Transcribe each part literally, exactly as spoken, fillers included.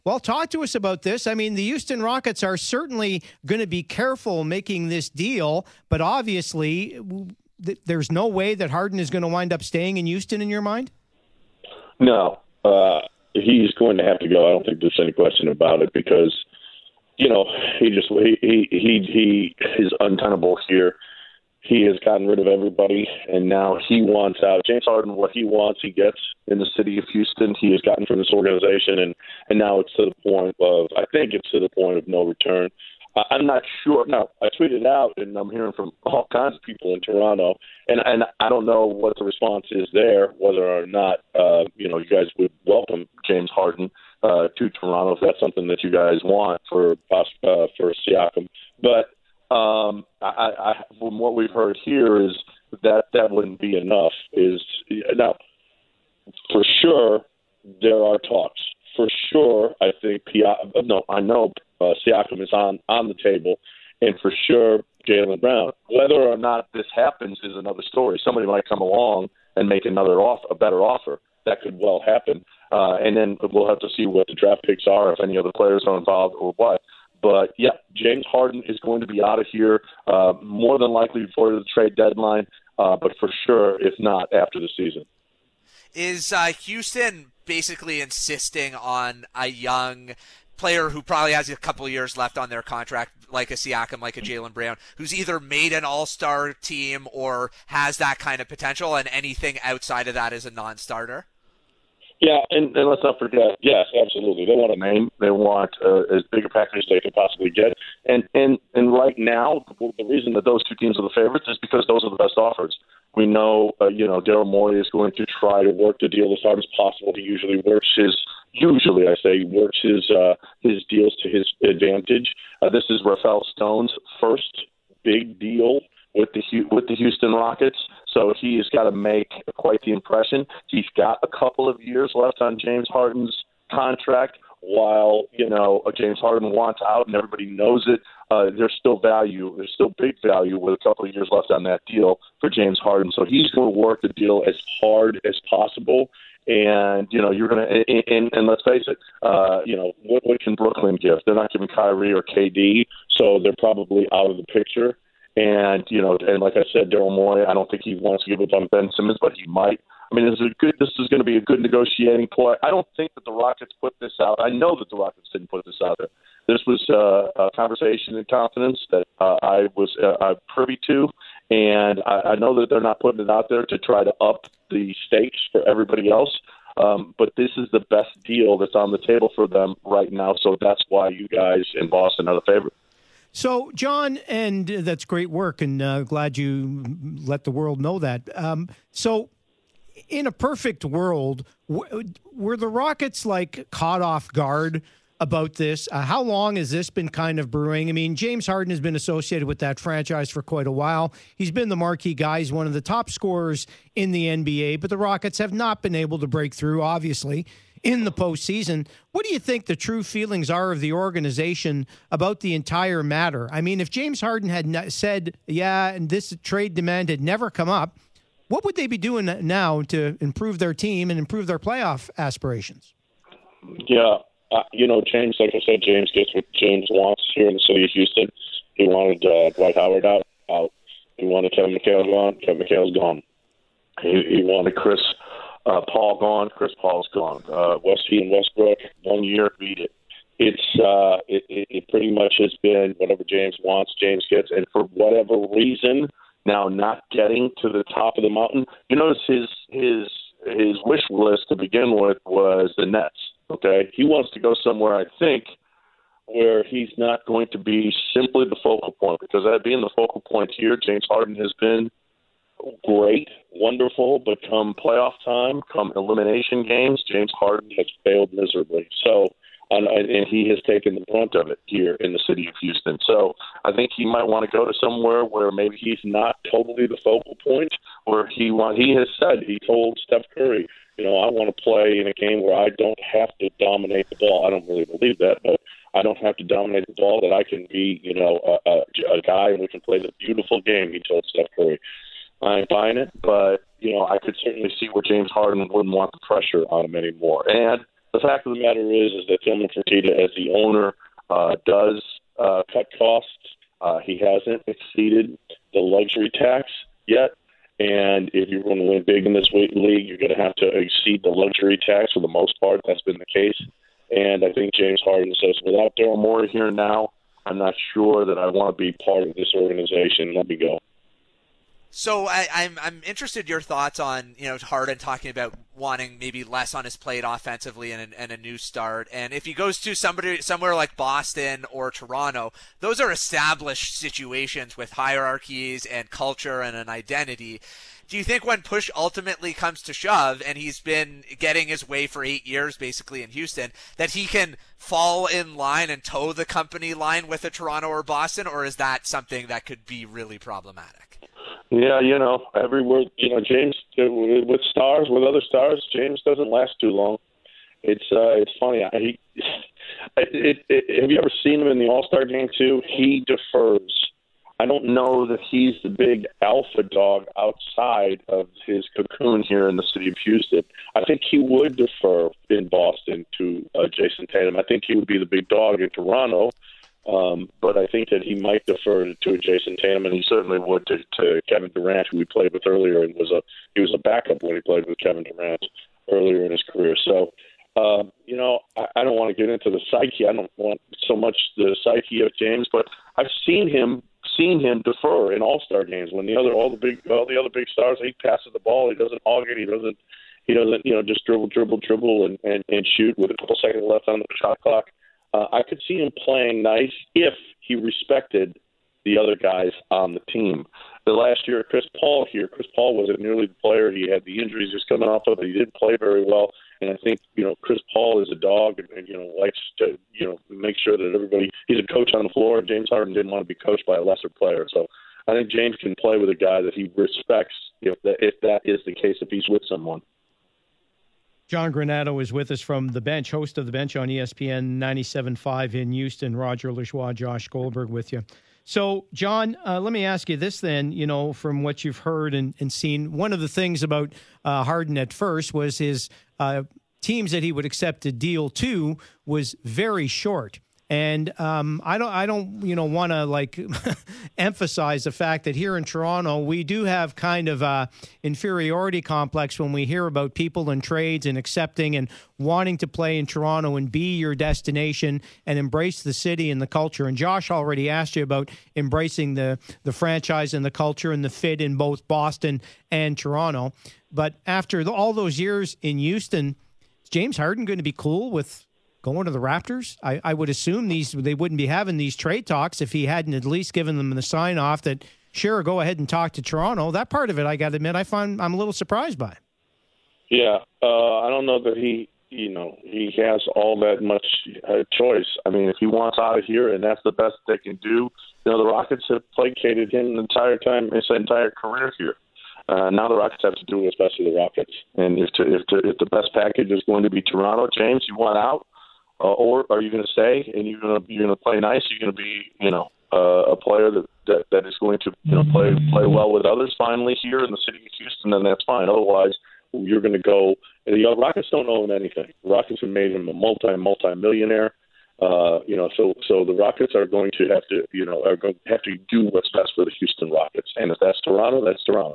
Well, talk to us about this. I mean, the Houston Rockets are certainly going to be careful making this deal, but obviously th- there's no way that Harden is going to wind up staying in Houston in your mind? No. Uh, he's going to have to go. I don't think there's any question about it because, you know, he just he he he, he is untenable here. He has gotten rid of everybody, and now he wants out. James Harden, what he wants, he gets in the city of Houston. He has gotten from this organization, and, and now it's to the point of, I think it's to the point of no return. Uh, I'm not sure. Now, I tweeted out, and I'm hearing from all kinds of people in Toronto, and, and I don't know what the response is there, whether or not, uh, you know, you guys would welcome James Harden uh, to Toronto if that's something that you guys want for us, uh, for Siakam. But Um, I, I, from what we've heard here is that that wouldn't be enough. Is now, for sure, there are talks. For sure, I think no, I know uh, Siakam is on, on the table, and for sure, Jaylen Brown. Whether or not this happens is another story. Somebody might come along and make another offer, a better offer. That could well happen, uh, and then we'll have to see what the draft picks are, if any other players are involved or what. But, yeah, James Harden is going to be out of here uh, more than likely before the trade deadline, uh, but for sure, if not, after the season. Is uh, Houston basically insisting on a young player who probably has a couple of years left on their contract, like a Siakam, like a Jaylen Brown, who's either made an all-star team or has that kind of potential, and anything outside of that is a non-starter? Yeah, and, and let's not forget, yes, absolutely. They want a name. They want uh, as big a package as they can possibly get. And, and, and right now, the reason that those two teams are the favorites is because those are the best offers. We know, uh, you know, Daryl Morey is going to try to work the deal as hard as possible. He usually works his, usually I say, works his uh, his deals to his advantage. Uh, this is Rafael Stone's first big deal with the with the Houston Rockets, so he has got to make quite the impression. He's got a couple of years left on James Harden's contract. While, you know, James Harden wants out and everybody knows it, uh, there's still value. There's still big value with a couple of years left on that deal for James Harden. So he's going to work the deal as hard as possible. And, you know, you're going to, and, and let's face it, uh, you know, what, what can Brooklyn give? They're not giving Kyrie or K D, so they're probably out of the picture. And, you know, and like I said, Daryl Morey, I don't think he wants to give up on Ben Simmons, but he might. I mean, this is a good. This is going to be a good negotiating point. I don't think that the Rockets put this out. I know that the Rockets didn't put this out there. This was uh, a conversation in confidence that uh, I was uh, privy to, and I, I know that they're not putting it out there to try to up the stakes for everybody else. Um, but this is the best deal that's on the table for them right now, so that's why you guys in Boston are the favorite. So, John, and that's great work, and uh, glad you let the world know that. Um, so, in a perfect world, w- were the Rockets, like, caught off guard about this? Uh, how long has this been kind of brewing? I mean, James Harden has been associated with that franchise for quite a while. He's been the marquee guy. He's one of the top scorers in the N B A, but the Rockets have not been able to break through, obviously, in the postseason. What do you think the true feelings are of the organization about the entire matter? I mean, if James Harden had said, yeah, and this trade demand had never come up, what would they be doing now to improve their team and improve their playoff aspirations? Yeah, uh, you know, James, like I said, James gets what James wants here in the city of Houston. He wanted uh, Dwight Howard out. out. He wanted Kevin McHale gone. Kevin McHale's gone. He, he wanted Chris uh, Paul gone. Chris Paul's gone. Uh, Westy and Westbrook, one year, beat it. It's uh, it, it, it pretty much has been whatever James wants, James gets. And for whatever reason, now not getting to the top of the mountain, you notice his his his wish list to begin with was the Nets. Okay, he wants to go somewhere, I think, where he's not going to be simply the focal point, because that being the focal point here, James Harden has been great, wonderful, but come playoff time, come elimination games, James Harden has failed miserably. So, and, and he has taken the brunt of it here in the city of Houston. So I think he might want to go to somewhere where maybe he's not totally the focal point, where he want. He has said, he told Steph Curry, you know, I want to play in a game where I don't have to dominate the ball. I don't really believe that, but I don't have to dominate the ball, that I can be, you know, a, a, a guy and we can play the beautiful game, he told Steph Curry. I ain't buying it, but, you know, I could certainly see where James Harden wouldn't want the pressure on him anymore. And the fact of the matter is, is that Tillman Fertitta, as the owner, uh, does uh, cut costs. Uh, he hasn't exceeded the luxury tax yet. And if you're going to win big in this league, you're going to have to exceed the luxury tax for the most part. That's been the case. And I think James Harden says, without Daryl Morey here now, I'm not sure that I want to be part of this organization. Let me go. So I, I'm I'm interested in your thoughts on, you know, Harden talking about wanting maybe less on his plate offensively and, and a new start. And if he goes to somebody somewhere like Boston or Toronto, those are established situations with hierarchies and culture and an identity. Do you think when push ultimately comes to shove, and he's been getting his way for eight years basically in Houston, that he can fall in line and toe the company line with a Toronto or Boston, or is that something that could be really problematic? Yeah, you know, everywhere, you know, James, with stars, with other stars, James doesn't last too long. It's uh, it's funny. I, he, it, it, have you ever seen him in the All-Star game, too? He defers. I don't know that he's the big alpha dog outside of his cocoon here in the city of Houston. I think he would defer in Boston to uh, Jason Tatum. I think he would be the big dog in Toronto. Um, but I think that he might defer to Jason Tatum, and he certainly would to, to Kevin Durant, who we played with earlier, and was a he was a backup when he played with Kevin Durant earlier in his career. So, uh, you know, I, I don't want to get into the psyche. I don't want so much the psyche of James, but I've seen him seen him defer in All-Star games when the other all the big all the other big stars, he passes the ball, he doesn't hog it, he doesn't he doesn't you know just dribble dribble dribble and, and, and shoot with a couple seconds left on the shot clock. Uh, I could see him playing nice if he respected the other guys on the team. The last year, Chris Paul here, Chris Paul wasn't nearly the player. He had the injuries he was coming off of. He didn't play very well. And I think, you know, Chris Paul is a dog and, and, you know, likes to, you know, make sure that everybody – he's a coach on the floor. James Harden didn't want to be coached by a lesser player. So I think James can play with a guy that he respects if that, if that is the case, if he's with someone. John Granato is with us from The Bench, host of The Bench on E S P N ninety-seven point five in Houston. Roger Lajoie, Josh Goldberg with you. So, John, uh, let me ask you this then, you know, from what you've heard and, and seen, one of the things about uh, Harden at first was his uh, teams that he would accept a deal to was very short. And um, I don't, I don't, you know, want to like emphasize the fact that here in Toronto we do have kind of a inferiority complex when we hear about people in trades and accepting and wanting to play in Toronto and be your destination and embrace the city and the culture. And Josh already asked you about embracing the the franchise and the culture and the fit in both Boston and Toronto. But after the, all those years in Houston, is James Harden going to be cool with going to the Raptors? I, I would assume these they wouldn't be having these trade talks if he hadn't at least given them the sign off that, sure, go ahead and talk to Toronto. That part of it, I got to admit, I find I'm a little surprised by. Yeah, uh, I don't know that he, you know, he has all that much uh, choice. I mean, if he wants out of here and that's the best they can do, you know, the Rockets have placated him the entire time, his entire career here. Uh, now the Rockets have to do what's best for the Rockets. And if, to, if, to, if the best package is going to be Toronto, James, you want out? Uh, or are you going to stay and you're going to you're going to play nice? You're going to be you know uh, a player that, that that is going to you know play play well with others. Finally, here in the city of Houston, then that's fine. Otherwise, you're going to go. The Rockets don't own anything. The Rockets have made him a multi multi millionaire. Uh, you know, so so the Rockets are going to have to you know are going to have to do what's best for the Houston Rockets. And if that's Toronto, that's Toronto.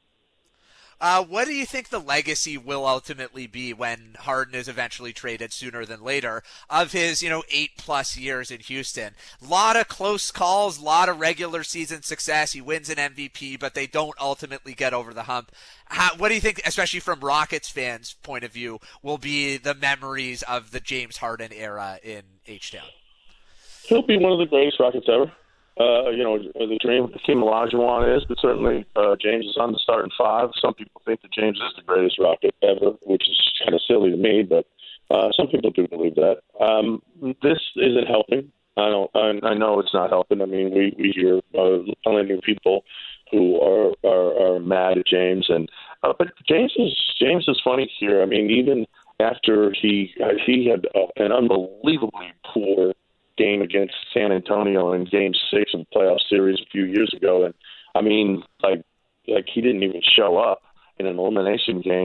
Uh, what do you think the legacy will ultimately be when Harden is eventually traded sooner than later of his, you know, eight plus years in Houston? A lot of close calls, a lot of regular season success. He wins an M V P, but they don't ultimately get over the hump. How, what do you think, especially from Rockets fans' point of view, will be the memories of the James Harden era in H-Town? He'll be one of the greatest Rockets ever. Uh, you know, the dream of Hakeem Olajuwon is, but certainly uh, James is on the starting five. Some people think that James is the greatest Rocket ever, which is kind of silly to me, but uh, some people do believe that. Um, this isn't helping. I don't. I, I know it's not helping. I mean, we we hear uh, plenty of people who are, are are mad at James, and uh, but James is James is funny here. I mean, even after he he had uh, an unbelievably poor game against San Antonio in Game Six of the playoff series a few years ago, and I mean, like, like he didn't even show up in an elimination game.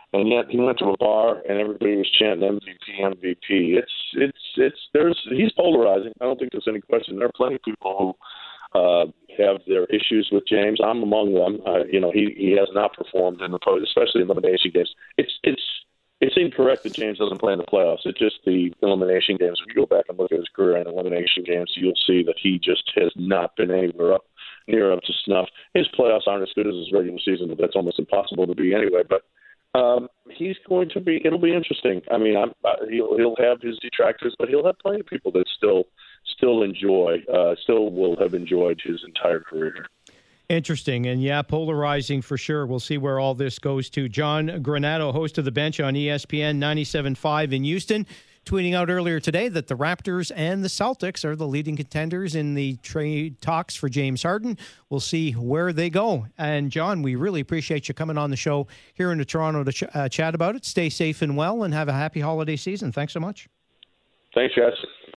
and yet he went to a bar and everybody was chanting M V P, M V P. It's it's it's there's he's polarizing. I don't think there's any question. There are plenty of people who uh, have their issues with James. I'm among them. Uh, you know, he he has not performed in the post, especially in elimination games. It's it's it's incorrect that James doesn't play in the playoffs. It's just the elimination games. If you go back and look at his career in elimination games, you'll see that he just has not been anywhere up near up to snuff. His playoffs aren't as good as his regular season, but that's almost impossible to be anyway. But um, he's going to be. It'll be interesting. I mean, I'm, uh, he'll he'll have his detractors, but he'll have plenty of people that still still enjoy, uh, still will have enjoyed his entire career. Interesting. And yeah, polarizing for sure. We'll see where all this goes to. John Granato, host of The Bench on E S P N ninety-seven point five in Houston, tweeting out earlier today that the Raptors and the Celtics are the leading contenders in the trade talks for James Harden. We'll see where they go. And John, we really appreciate you coming on the show here in Toronto to ch- uh, chat about it. Stay safe and well and have a happy holiday season. Thanks so much. Thanks, guys.